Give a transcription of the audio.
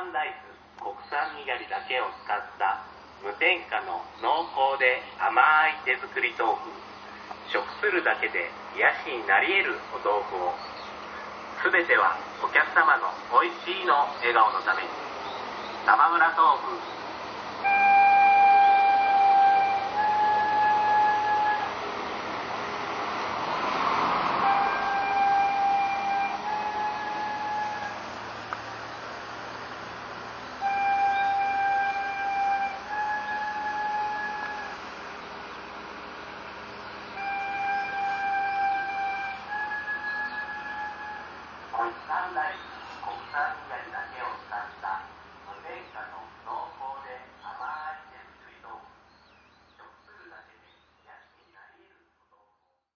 ンライス国産にがりだけを使った無添加の濃厚で甘い手作り豆腐。食するだけで癒しになり得るお豆腐を。すべてはお客様の美味しいの笑顔のために。玉村豆腐。